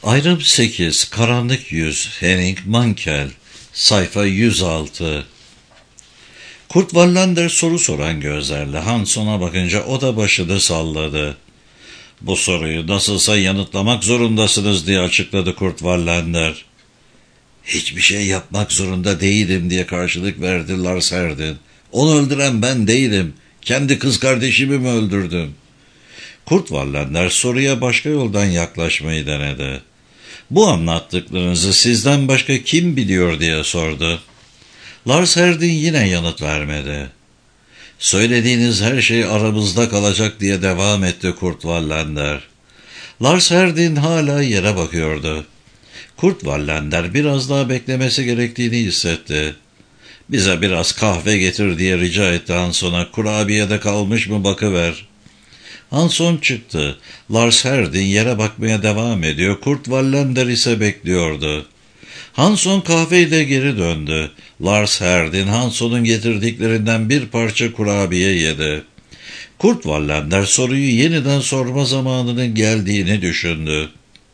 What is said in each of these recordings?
Ayrım 8. Karanlık Yüz. Henning Mankell. Sayfa 106. Kurt Wallander soru soran gözlerle Hansson'a bakınca o da başını salladı. "Bu soruyu nasılsa yanıtlamak zorundasınız," diye açıkladı Kurt Wallander. "Hiçbir şey yapmak zorunda değilim," diye karşılık verdi Lars Herdin. "Onu öldüren ben değilim. Kendi kız kardeşimi mi öldürdüm?" Kurt Wallander soruya başka yoldan yaklaşmayı denedi. "Bu anlattıklarınızı sizden başka kim biliyor?" diye sordu. Lars Herdin yine yanıt vermedi. "Söylediğiniz her şey aramızda kalacak," diye devam etti Kurt Wallander. Lars Herdin hala yere bakıyordu. Kurt Wallander biraz daha beklemesi gerektiğini hissetti. "Bize biraz kahve getir," diye rica etti Hansson'a. "Kurabiyede kalmış mı bakıver." Hansson çıktı. Lars Herdin yere bakmaya devam ediyor. Kurt Wallander ise bekliyordu. Hansson kahveyle geri döndü. Lars Herdin Hansson'un getirdikleриnden bir parça kurabiye yedi. Kurt Wallander soruyu yeniden sorma zamanının geldiğini düşündü.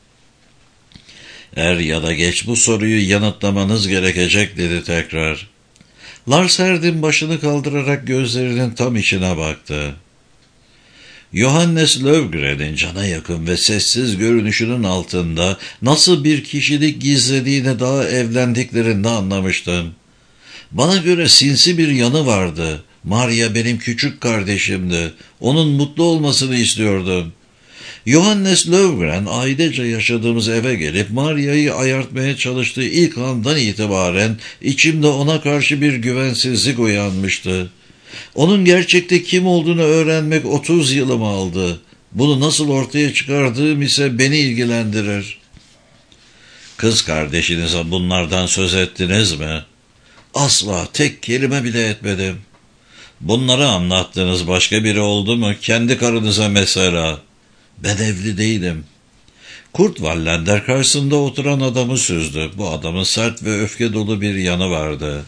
"Er ya da geç bu soruyu yanıtlamanız gerekecek," dedi tekrar. Lars Herdin başını kaldırarak gözlerinin tam içine baktı. Johannes Löfgren'in cana yakın ve sessiz görünüşünün altında nasıl bir kişilik gizlediğini daha evlendiklerinde anlamıştım. "Bana göre sinsi bir yanı vardı. Maria benim küçük kardeşimdi. Onun mutlu olmasını istiyordum. Johannes Löfgren ailece yaşadığımız eve gelip Maria'yı ayartmaya çalıştığı ilk andan itibaren içimde ona karşı bir güvensizlik uyanmıştı. Onun gerçekte kim olduğunu öğrenmek 30 yılımı aldı. Bunu nasıl ortaya çıkardığım ise beni ilgilendirir." "Kız kardeşinize bunlardan söz ettiniz mi?" "Asla, tek kelime bile etmedim." "Bunları anlattığınız başka biri oldu mu? Kendi karınıza mesela." "Ben evli değilim." Kurt Wallander karşısında oturan adamı süzdü. Bu adamın sert ve öfke dolu bir yanı vardı.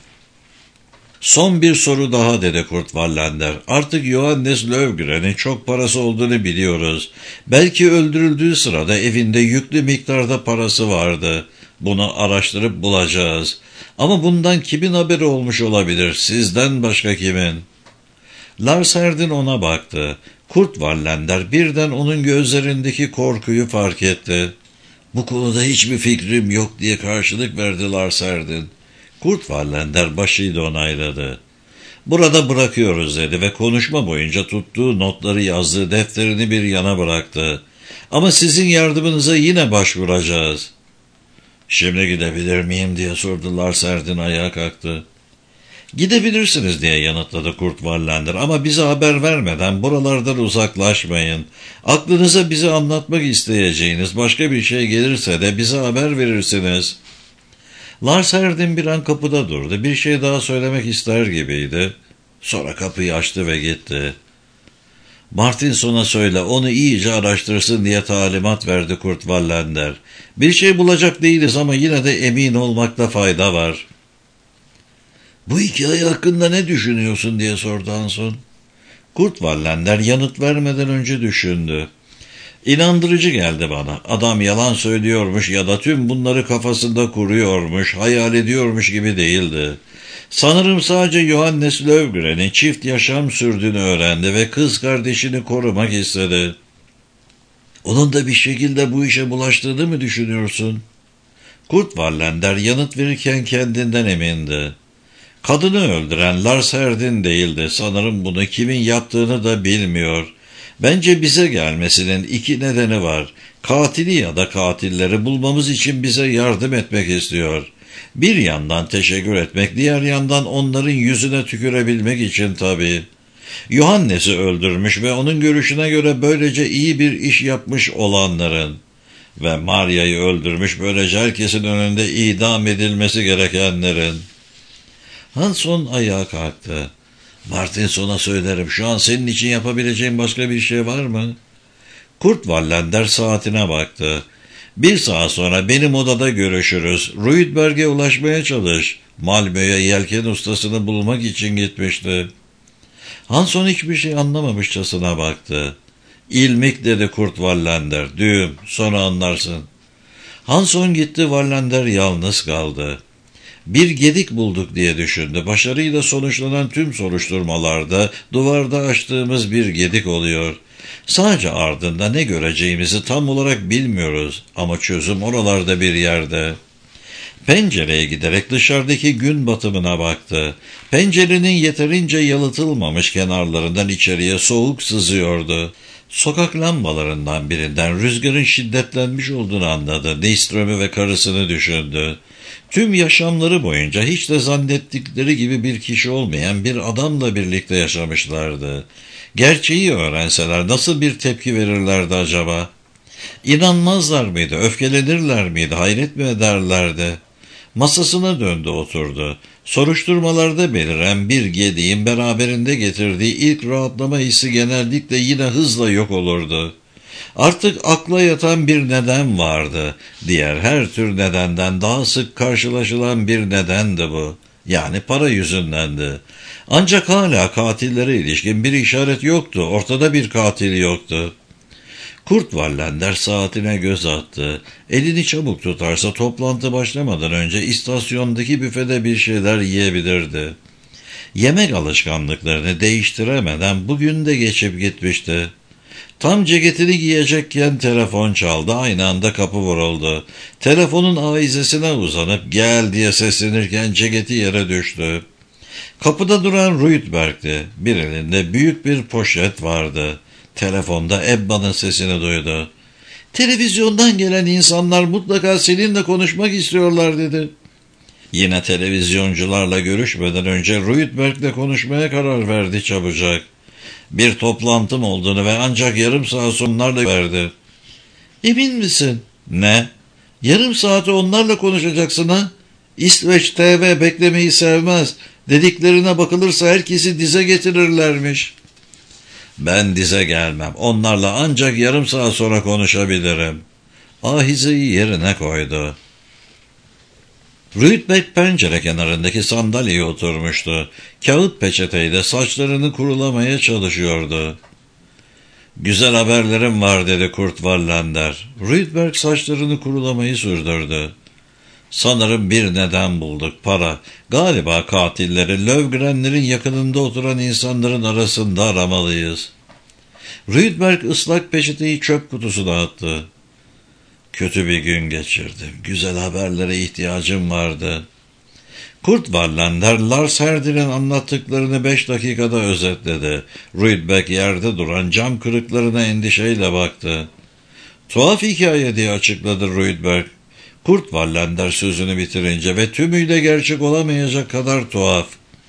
"Son bir soru daha," dedi Kurt Wallander. "Artık Johannes Löfgren'in çok parası olduğunu biliyoruz. Belki öldürüldüğü sırada evinde yüklü miktarda parası vardı. Bunu araştırıp bulacağız. Ama bundan kimin haberi olmuş olabilir? Sizden başka kimin?" Lars Herdin ona baktı. Kurt Wallander birden onun gözlerindeki korkuyu fark etti. "Bu konuda hiçbir fikrim yok," diye karşılık verdi Lars Herdin. Kurt Wallander başıyla onayladı. "Burada bırakıyoruz," dedi ve konuşma boyunca tuttuğu notları yazdığı defterini bir yana bıraktı. "Ama sizin yardımınıza yine başvuracağız." "Şimdi gidebilir miyim?" diye sordu Lars Herdin ayağa kalktı. "Gidebilirsiniz," diye yanıtladı Kurt Wallander, "ama bize haber vermeden buralardan uzaklaşmayın. Aklınıza bize anlatmak isteyeceğiniz başka bir şey gelirse de bize haber verirsiniz." Lars Herdin bir an kapıda durdu. Bir şey daha söylemek ister gibiydi. Sonra kapıyı açtı ve gitti. "Martinson'a söyle, onu iyice araştırsın," diye talimat verdi Kurt Wallander. "Bir şey bulacak değiliz ama yine de emin olmakta fayda var." "Bu hikaye hakkında ne düşünüyorsun?" diye sordu Hansson. Kurt Wallander yanıt vermeden önce düşündü. "İnandırıcı geldi bana. Adam yalan söylüyormuş ya da tüm bunları kafasında kuruyormuş, hayal ediyormuş gibi değildi. Sanırım sadece Johannes Löfgren'in çift yaşam sürdüğünü öğrendi ve kız kardeşini korumak istedi." "Onun da bir şekilde bu işe bulaştığını mı düşünüyorsun?" Kurt Wallander yanıt verirken kendinden emindi. "Kadını öldüren Lars Herdin değildi. Sanırım bunu kimin yaptığını da bilmiyor. Bence bize gelmesinin iki nedeni var. Katili ya da katilleri bulmamız için bize yardım etmek istiyor. Bir yandan teşekkür etmek, diğer yandan onların yüzüne tükürebilmek için tabii. Johannes'i öldürmüş ve onun görüşüne göre böylece iyi bir iş yapmış olanların ve Maria'yı öldürmüş, böylece herkesin önünde idam edilmesi gerekenlerin." Hansson ayağa kalktı. "Martinson'a söylerim. Şu an senin için yapabileceğim başka bir şey var mı?" Kurt Wallander saatine baktı. "1 saat sonra benim odada görüşürüz. Ruydberg'e ulaşmaya çalış. Malmö'ye yelken ustasını bulmak için gitmişti." Hansson hiçbir şey anlamamışçasına baktı. "İlmik," dedi Kurt Wallander. "Düğüm, sonra anlarsın." Hanson gitti, Wallander yalnız kaldı. Bir gedik bulduk diye düşündü. Başarıyla sonuçlanan tüm soruşturmalarda duvarda açtığımız bir gedik oluyor. Sadece ardında ne göreceğimizi tam olarak bilmiyoruz ama çözüm oralarda bir yerde. Pencereye giderek dışarıdaki gün batımına baktı. Pencerenin yeterince yalıtılmamış kenarlarından içeriye soğuk sızıyordu. Sokak lambalarından birinden rüzgarın şiddetlenmiş olduğunu anladı. Nyström'ü ve karısını düşündü. Tüm yaşamları boyunca hiç de zannettikleri gibi bir kişi olmayan bir adamla birlikte yaşamışlardı. Gerçeği öğrenseler nasıl bir tepki verirlerdi acaba? İnanmazlar mıydı, öfkelenirler miydi, hayret mi ederlerdi? Masasına döndü, oturdu. Soruşturmalarda beliren bir gediğin beraberinde getirdiği ilk rahatlama hissi genellikle yine hızla yok olurdu. Artık akla yatan bir neden vardı. Diğer her tür nedenden daha sık karşılaşılan bir nedendi bu. Yani para yüzündendi. Ancak hala katillere ilişkin bir işaret yoktu. Ortada bir katil yoktu. Kurt Wallander saatine göz attı. Elini çabuk tutarsa toplantı başlamadan önce istasyondaki büfede bir şeyler yiyebilirdi. Yemek alışkanlıklarını değiştiremeden bugün de geçip gitmişti. Tam ceketini giyecekken telefon çaldı. Aynı anda kapı vuruldu. Telefonun avizesine uzanıp gel diye seslenirken ceketi yere düştü. Kapıda duran Rydberg'ti. Bir elinde büyük bir poşet vardı. Telefonda Ebba'nın sesini duydu. Televizyondan gelen insanlar mutlaka seninle konuşmak istiyorlar dedi. Yine televizyoncularla görüşmeden önce Rydberg'le konuşmaya karar verdi çabucak. Bir toplantım olduğunu ve ancak yarım saat sonra onlarla verdi. Emin misin? Ne? Yarım saati onlarla konuşacaksın ha? İsveç TV beklemeyi sevmez. Dediklerine bakılırsa herkesi dize getirirlermiş. Ben dize gelmem. Onlarla ancak yarım saat sonra konuşabilirim. Ahizeyi yerine koydu. Rydberg pencere kenarındaki sandalyeye oturmuştu. Kağıt peçeteyle saçlarını kurulamaya çalışıyordu. Güzel haberlerim var dedi Kurt Wallander. Rydberg saçlarını kurulamayı sürdürdü. Sanırım bir neden bulduk, para. Galiba katilleri Lövgrenlerin yakınında oturan insanların arasında aramalıyız. Rydberg ıslak peçeteyi çöp kutusuna attı. Kötü bir gün geçirdim. Güzel haberlere ihtiyacım vardı. Kurt Wallander, Lars Herdin'in anlattıklarını 5 dakikada özetledi. Rydberg yerde duran cam kırıklarına endişeyle baktı. Tuhaf hikaye diye açıkladı Rydberg. Kurt Wallander sözünü bitirince ve tümüyle gerçek olamayacak kadar tuhaf.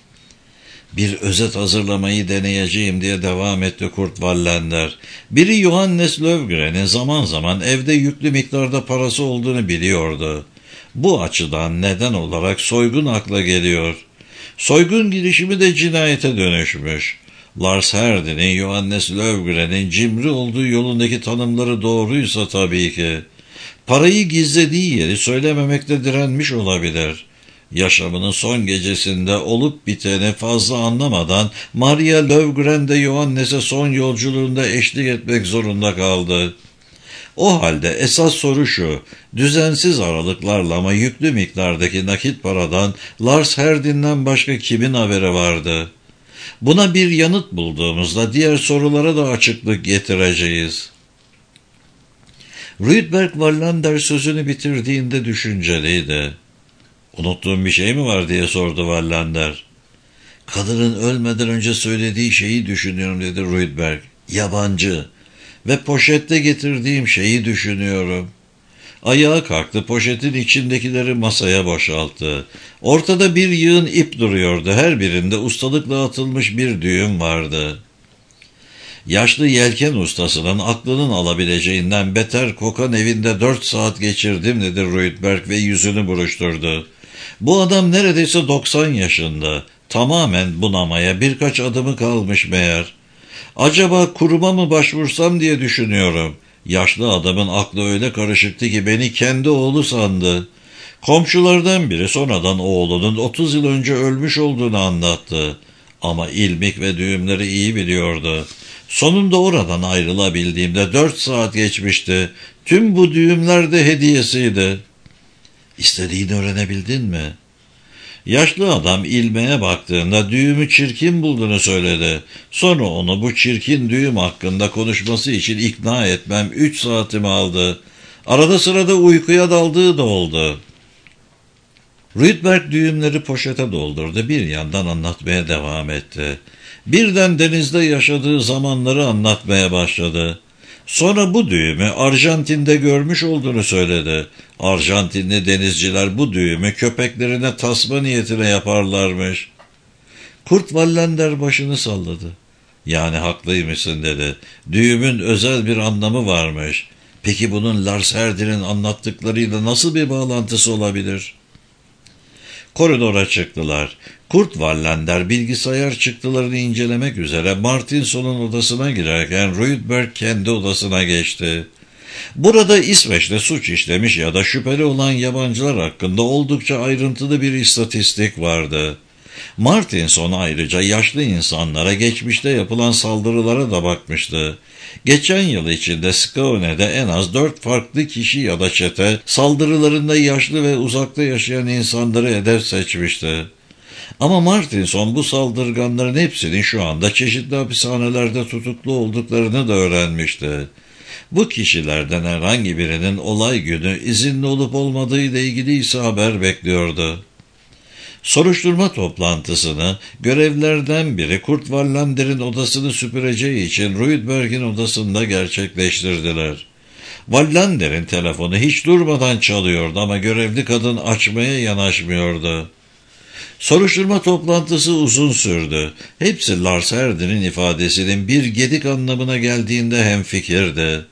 Bir özet hazırlamayı deneyeceğim diye devam etti Kurt Wallander. Biri Johannes Lövgren'in zaman zaman evde yüklü miktarda parası olduğunu biliyordu. Bu açıdan neden olarak soygun akla geliyor. Soygun girişimi de cinayete dönüşmüş. Lars Herdin'in Johannes Lövgren'in cimri olduğu yolundaki tanımları doğruysa tabii ki. Parayı gizlediği yeri söylememekte direnmiş olabilir. Yaşamının son gecesinde olup biteni fazla anlamadan Maria Lövgren de Johannes'e son yolculuğunda eşlik etmek zorunda kaldı. O halde esas soru şu: düzensiz aralıklarla ama yüklü miktardaki nakit paradan Lars Herdin'den başka kimin haberi vardı? Buna bir yanıt bulduğumuzda diğer sorulara da açıklık getireceğiz. Rydberg Wallander sözünü bitirdiğinde düşünceliydi. Unuttuğum bir şey mi var diye sordu Wallander. Kadının ölmeden önce söylediği şeyi düşünüyorum dedi Rydberg. Yabancı. Ve poşette getirdiğim şeyi düşünüyorum. Ayağa kalktı, poşetin içindekileri masaya boşalttı. Ortada bir yığın ip duruyordu. Her birinde ustalıkla atılmış bir düğüm vardı. Yaşlı yelken ustasının aklının alabileceğinden beter kokan evinde 4 saat geçirdim dedi Rydberg ve yüzünü buruşturdu. Bu adam neredeyse 90 yaşında. Tamamen bunamaya birkaç adımı kalmış meğer. Acaba kuruma mı başvursam diye düşünüyorum. Yaşlı adamın aklı öyle karışıktı ki beni kendi oğlu sandı. Komşulardan biri sonradan oğlunun 30 yıl önce ölmüş olduğunu anlattı. Ama ilmik ve düğümleri iyi biliyordu. Sonunda oradan ayrılabildiğimde 4 saat geçmişti. Tüm bu düğümler de hediyesiydi. İstediğini öğrenebildin mi? Yaşlı adam ilmeğe baktığında düğümü çirkin bulduğunu söyledi. Sonra onu bu çirkin düğüm hakkında konuşması için ikna etmem 3 saatimi aldı. Arada sırada uykuya daldığı da oldu. Rydberg düğümleri poşete doldurdu. Bir yandan anlatmaya devam etti. Birden denizde yaşadığı zamanları anlatmaya başladı. Sonra bu düğümü Arjantin'de görmüş olduğunu söyledi. Arjantinli denizciler bu düğümü köpeklerine tasma niyetine yaparlarmış. Kurt Wallander başını salladı. Yani haklıymışsın dedi. Düğümün özel bir anlamı varmış. Peki bunun Lars Herdin'in anlattıklarıyla nasıl bir bağlantısı olabilir? Koridora çıktılar. Kurt Wallander bilgisayar çıktılarını incelemek üzere Martinson'un odasına girerken Rydberg kendi odasına geçti. Burada İsveç'te suç işlemiş ya da şüpheli olan yabancılar hakkında oldukça ayrıntılı bir istatistik vardı. Martinson ayrıca yaşlı insanlara geçmişte yapılan saldırılara da bakmıştı. Geçen yıl içinde Skåne'de en az 4 farklı kişi ya da çete saldırılarında yaşlı ve uzakta yaşayan insanları hedef seçmişti. Ama Martinson bu saldırganların hepsinin şu anda çeşitli hapishanelerde tutuklu olduklarını da öğrenmişti. Bu kişilerden herhangi birinin olay günü izinli olup olmadığı ile ilgili ise haber bekliyordu. Soruşturma toplantısını görevlerden biri Kurt Wallander'in odasını süpüreceği için Rydberg'in odasında gerçekleştirdiler. Wallander'in telefonu hiç durmadan çalıyordu ama görevli kadın açmaya yanaşmıyordu. Soruşturma toplantısı uzun sürdü. Hepsi Lars Herdin'in ifadesinin bir gedik anlamına geldiğinde hemfikirdi.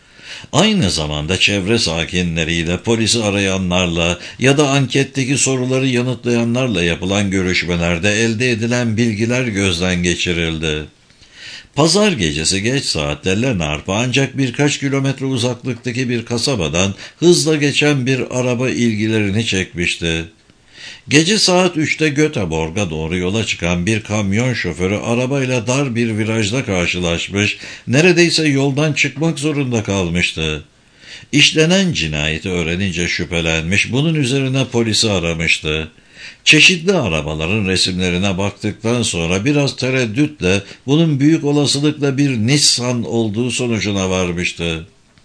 Aynı zamanda çevre sakinleriyle, polisi arayanlarla ya da anketteki soruları yanıtlayanlarla yapılan görüşmelerde elde edilen bilgiler gözden geçirildi. Pazar gecesi geç saatte Lennart'a ancak birkaç kilometre uzaklıktaki bir kasabadan hızla geçen bir araba ilgilerini çekmişti. Gece saat 3'te Göteborg'a doğru yola çıkan bir kamyon şoförü arabayla dar bir virajda karşılaşmış, neredeyse yoldan çıkmak zorunda kalmıştı. İşlenen cinayeti öğrenince şüphelenmiş, bunun üzerine polisi aramıştı. Çeşitli arabaların resimlerine baktıktan sonra biraz tereddütle bunun büyük olasılıkla bir Nissan olduğu sonucuna varmıştı.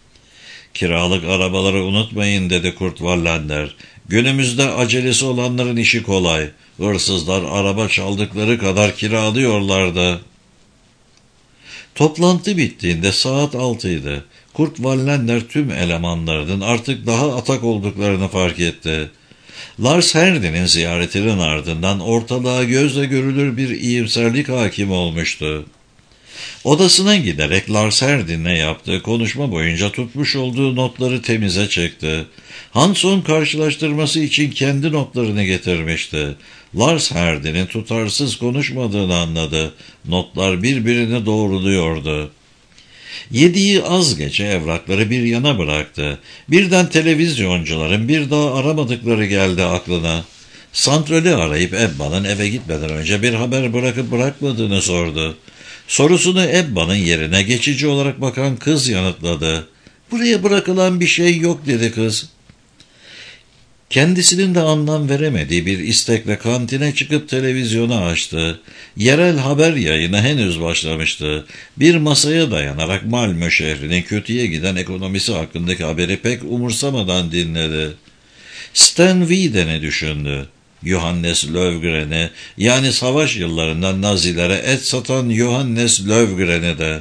"Kiralık arabaları unutmayın," dedi Kurt Wallander. "Günümüzde acelesi olanların işi kolay. Hırsızlar araba çaldıkları kadar kiralıyorlardı." Toplantı bittiğinde saat 6'ydı. Kurt Wallander tüm elemanlarının artık daha atak olduklarını fark etti. Lars Herdin'in ziyaretinin ardından ortalığa gözle görülür bir iyimserlik hakim olmuştu. Odasına giderek Lars Herdin'le yaptığı konuşma boyunca tutmuş olduğu notları temize çekti. Hanson karşılaştırması için kendi notlarını getirmişti. Lars Herdin'in tutarsız konuşmadığını anladı. Notlar birbirini doğruluyordu. Yediği az geçe evrakları bir yana bıraktı. Birden televizyoncuların bir daha aramadıkları geldi aklına. Santrali arayıp Ebba'nın eve gitmeden önce bir haber bırakıp bırakmadığını sordu. Sorusunu Ebba'nın yerine geçici olarak bakan kız yanıtladı. "Buraya bırakılan bir şey yok," dedi kız. Kendisinin de anlam veremediği bir istekle kantine çıkıp televizyonu açtı. Yerel haber yayını henüz başlamıştı. Bir masaya dayanarak Malmö şehrinin kötüye giden ekonomisi hakkındaki haberi pek umursamadan dinledi. Sten Wieden'i düşündü. Johannes Löfgren'i, yani savaş yıllarında Nazilere et satan Johannes Löfgren'i de.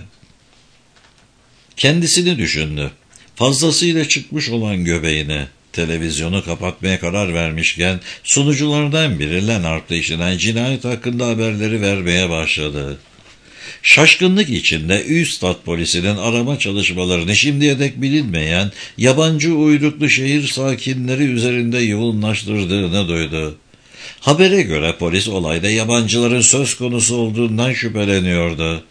Kendisini düşündü. Fazlasıyla çıkmış olan göbeğini. Televizyonu kapatmaya karar vermişken sunuculardan biri Lennart'ta işlenen cinayet hakkında haberleri vermeye başladı. Şaşkınlık içinde Üstad polisinin arama çalışmalarını şimdiye dek bilinmeyen yabancı uyruklu şehir sakinleri üzerinde yoğunlaştırdığını duydu. Habere göre polis olayda yabancıların söz konusu olduğundan şüpheleniyordu.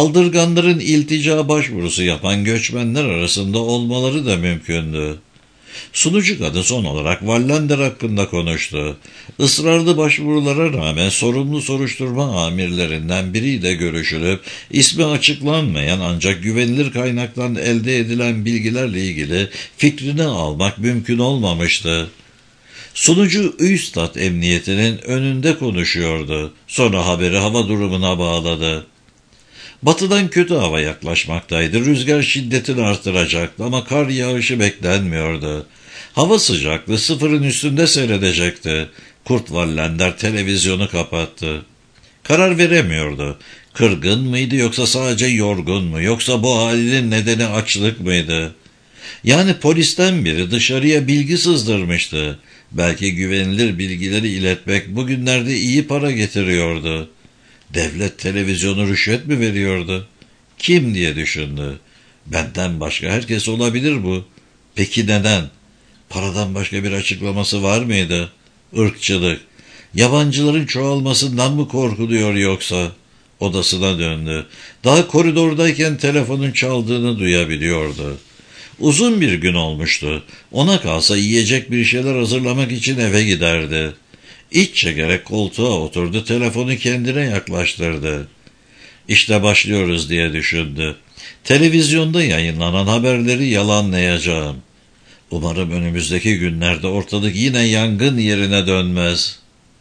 Saldırganların iltica başvurusu yapan göçmenler arasında olmaları da mümkündü. Sunucu kadın son olarak Wallander hakkında konuştu. Israrlı başvurulara rağmen sorumlu soruşturma amirlerinden biriyle görüşülüp ismi açıklanmayan ancak güvenilir kaynaktan elde edilen bilgilerle ilgili fikrini almak mümkün olmamıştı. Sunucu Üstad Emniyeti'nin önünde konuşuyordu. Sonra haberi hava durumuna bağladı. Batıdan kötü hava yaklaşmaktaydı. Rüzgar şiddetini artıracaktı ama kar yağışı beklenmiyordu. Hava sıcaklığı sıfırın üstünde seyredecekti. Kurt Wallander televizyonu kapattı. Karar veremiyordu. Kırgın mıydı yoksa sadece yorgun mu? Yoksa bu halinin nedeni açlık mıydı? Yani polisten biri dışarıya bilgi sızdırmıştı. Belki güvenilir bilgileri iletmek bugünlerde iyi para getiriyordu. Devlet televizyonu rüşvet mi veriyordu? Kim diye düşündü. Benden başka herkes olabilir bu. Peki neden? Paradan başka bir açıklaması var mıydı? Irkçılık. Yabancıların çoğalmasından mı korkuluyor yoksa? Odasına döndü. Daha koridordayken telefonun çaldığını duyabiliyordu. Uzun bir gün olmuştu. Ona kalsa yiyecek bir şeyler hazırlamak için eve giderdi. İç çekerek koltuğa oturdu, telefonu kendine yaklaştırdı. İşte başlıyoruz diye düşündü. Televizyonda yayınlanan haberleri yalanlayacağım. Umarım önümüzdeki günlerde ortalık yine yangın yerine dönmez.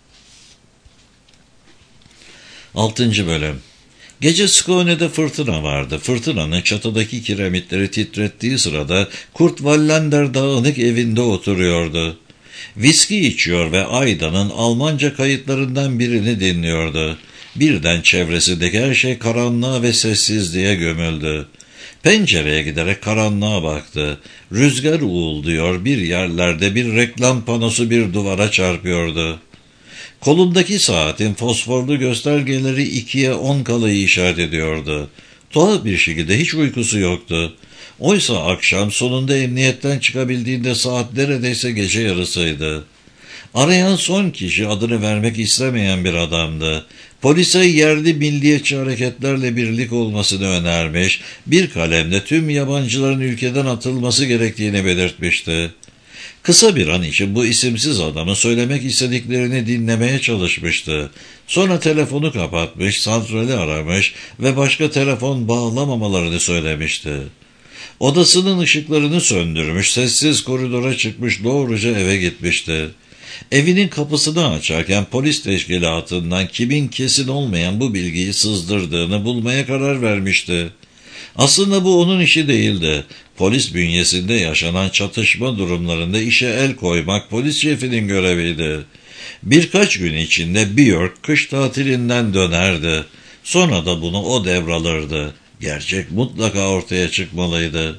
6. Bölüm. Gece Skone'de fırtına vardı. Fırtınanın çatıdaki kiremitleri titrettiği sırada Kurt Wallander dağınık evinde oturuyordu. Viski içiyor ve Ayda'nın Almanca kayıtlarından birini dinliyordu. Birden çevresindeki her şey karanlığa ve sessizliğe gömüldü. Pencereye giderek karanlığa baktı. Rüzgar uğulduyor, bir yerlerde bir reklam panosu bir duvara çarpıyordu. Kolundaki saatin fosforlu göstergeleri 2'ye 10 kalayı işaret ediyordu. Tuhaf bir şekilde hiç uykusu yoktu. Oysa akşam sonunda emniyetten çıkabildiğinde saat neredeyse gece yarısıydı. Arayan son kişi adını vermek istemeyen bir adamdı. Polise yerli milliyetçi hareketlerle birlik olmasını önermiş, bir kalemde tüm yabancıların ülkeden atılması gerektiğini belirtmişti. Kısa bir an için bu isimsiz adamın söylemek istediklerini dinlemeye çalışmıştı. Sonra telefonu kapatmış, santrali aramış ve başka telefon bağlamamalarını söylemişti. Odasının ışıklarını söndürmüş, sessiz koridora çıkmış, doğruca eve gitmişti. Evinin kapısını açarken polis teşkilatından kimin kesin olmayan bu bilgiyi sızdırdığını bulmaya karar vermişti. Aslında bu onun işi değildi. Polis bünyesinde yaşanan çatışma durumlarında işe el koymak polis şefinin göreviydi. Birkaç gün içinde Björk kış tatilinden dönerdi. Sonra da bunu o devralırdı. Gerçek mutlaka ortaya çıkmalıydı.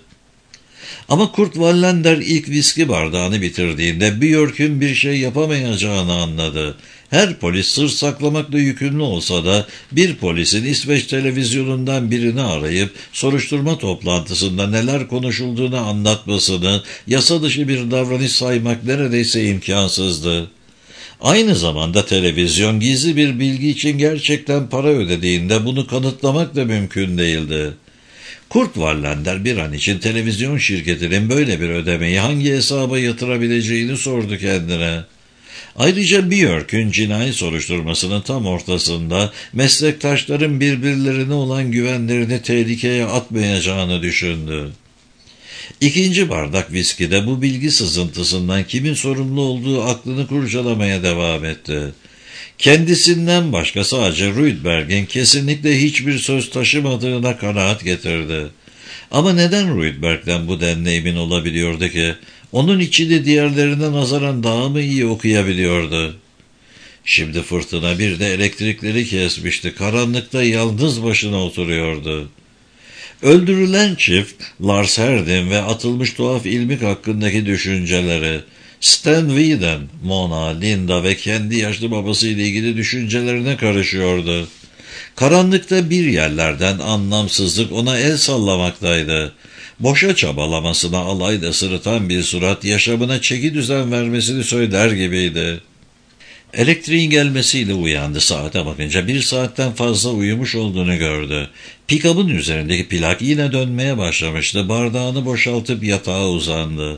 Ama Kurt Wallander ilk viski bardağını bitirdiğinde Björk'ün bir şey yapamayacağını anladı. Her polis sır saklamakla yükümlü olsa da bir polisin İsveç televizyonundan birini arayıp soruşturma toplantısında neler konuşulduğunu anlatmasını yasa dışı bir davranış saymak neredeyse imkansızdı. Aynı zamanda televizyon gizli bir bilgi için gerçekten para ödediğinde bunu kanıtlamak da mümkün değildi. Kurt Wallander bir an için televizyon şirketinin böyle bir ödemeyi hangi hesaba yatırabileceğini sordu kendine. Ayrıca Björk'ün cinayet soruşturmasının tam ortasında meslektaşların birbirlerine olan güvenlerini tehlikeye atmayacağını düşündü. 2. bardak viskide bu bilgi sızıntısından kimin sorumlu olduğu aklını kurcalamaya devam etti. Kendisinden başka sadece Rydberg'in kesinlikle hiçbir söz taşımadığına kanaat getirdi. Ama neden Rydberg'den bu denli emin olabiliyordu ki? Onun içini diğerlerine nazaran daha mı iyi okuyabiliyordu? Şimdi fırtına bir de elektrikleri kesmişti. Karanlıkta yalnız başına oturuyordu. Öldürülen çift, Lars Herdin ve atılmış tuhaf ilmik hakkındaki düşünceleri, Stan Wieden, Mona, Linda ve kendi yaşlı babasıyla ilgili düşüncelerine karışıyordu. Karanlıkta bir yerlerden anlamsızlık ona el sallamaktaydı. Boşa çabalamasına alayla sırıtan bir surat yaşamına çeki düzen vermesini söyler gibiydi. Elektriğin gelmesiyle uyandı. Saate bakınca 1 saatten fazla uyumuş olduğunu gördü. Pikabın üzerindeki plak yine dönmeye başlamıştı. Bardağını boşaltıp yatağa uzandı.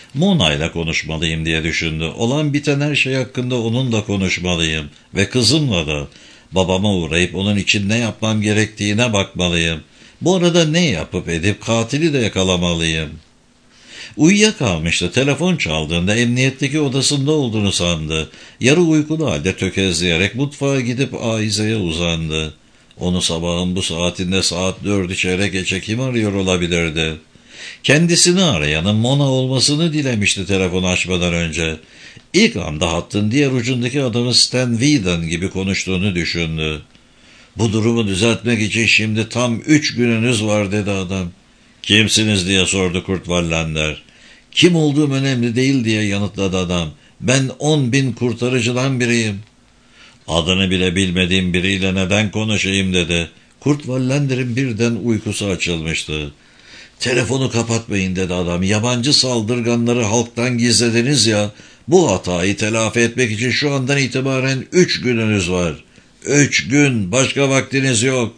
Mona ile konuşmalıyım diye düşündü. Olan biten her şey hakkında onunla konuşmalıyım. Ve kızımla da. Babama uğrayıp onun için ne yapmam gerektiğine bakmalıyım. Bu arada ne yapıp edip katili de yakalamalıyım. Uyuyakalmıştı. Telefon çaldığında emniyetteki odasında olduğunu sandı. Yarı uykulu halde tökezleyerek mutfağa gidip Aize'ye uzandı. Onu sabahın bu saatinde saat 4'ü çeyrek geçe kim arıyor olabilirdi? Kendisini arayanın Mona olmasını dilemişti telefonu açmadan önce. İlk anda hattın diğer ucundaki adamın Stan Whedon gibi konuştuğunu düşündü. Bu durumu düzeltmek için şimdi tam 3 gününüz var dedi adam. Kimsiniz diye sordu Kurt Wallander. Kim olduğum önemli değil diye yanıtladı adam. Ben 10.000 kurtarıcıdan biriyim. Adını bile bilmediğim biriyle neden konuşayım dedi. Kurt Wallander'in birden uykusu açılmıştı. Telefonu kapatmayın dedi adam. Yabancı saldırganları halktan gizlediniz ya. Bu hatayı telafi etmek için şu andan itibaren 3 gününüz var. 3 gün, başka vaktiniz yok.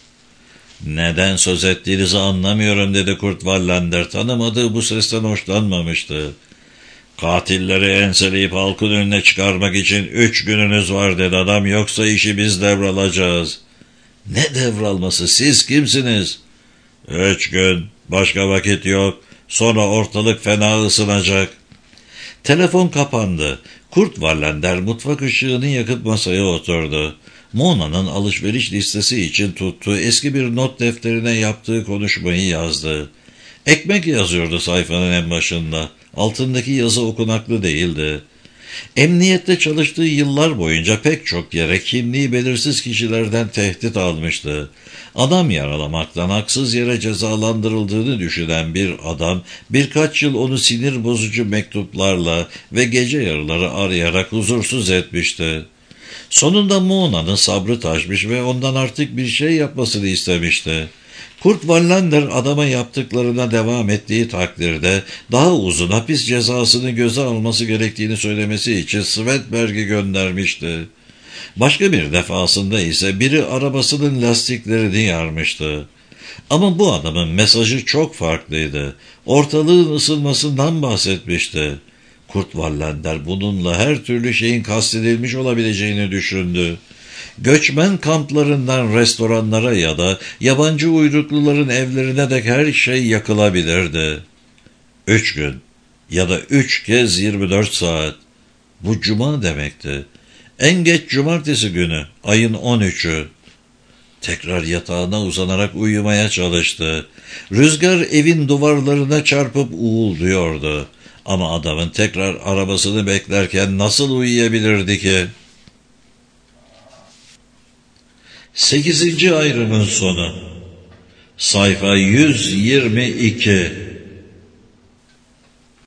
Neden söz ettiğinizi anlamıyorum dedi Kurt Wallander. Tanımadığı bu sesten hoşlanmamıştı. Katilleri enseleyip halkın önüne çıkarmak için 3 gününüz var dedi adam, yoksa işi biz devralacağız. Ne devralması, siz kimsiniz? 3 gün, başka vakit yok, sonra ortalık fena ısınacak. Telefon kapandı. Kurt Wallander mutfak ışığını yakıp masaya oturdu. Mona'nın alışveriş listesi için tuttuğu eski bir not defterine yaptığı konuşmayı yazdı. Ekmek yazıyordu sayfanın en başında. Altındaki yazı okunaklı değildi. Emniyette çalıştığı yıllar boyunca pek çok yere kimliği belirsiz kişilerden tehdit almıştı. Adam yaralamaktan haksız yere cezalandırıldığını düşünen bir adam birkaç yıl onu sinir bozucu mektuplarla ve gece yarıları arayarak huzursuz etmişti. Sonunda Mona'nın sabrı taşmış ve ondan artık bir şey yapmasını istemişti. Kurt Wallander adama yaptıklarına devam ettiği takdirde daha uzun hapis cezasını göze alması gerektiğini söylemesi için Svedberg'i göndermişti. Başka bir defasında ise biri arabasının lastiklerini yarmıştı. Ama bu adamın mesajı çok farklıydı. Ortalığın ısınmasından bahsetmişti. Kurt Wallander bununla her türlü şeyin kastedilmiş olabileceğini düşündü. Göçmen kamplarından restoranlara ya da yabancı uyrukluların evlerine dek her şey yakılabilirdi. 3 gün ya da 3 kez 24 saat. Bu cuma demekti. En geç cumartesi günü, ayın 13'ü. Tekrar yatağına uzanarak uyumaya çalıştı. Rüzgar evin duvarlarına çarpıp uğulduyordu. Ama adamın tekrar arabasını beklerken nasıl uyuyabilirdi ki? 8. ayrımın sonu. Sayfa 122.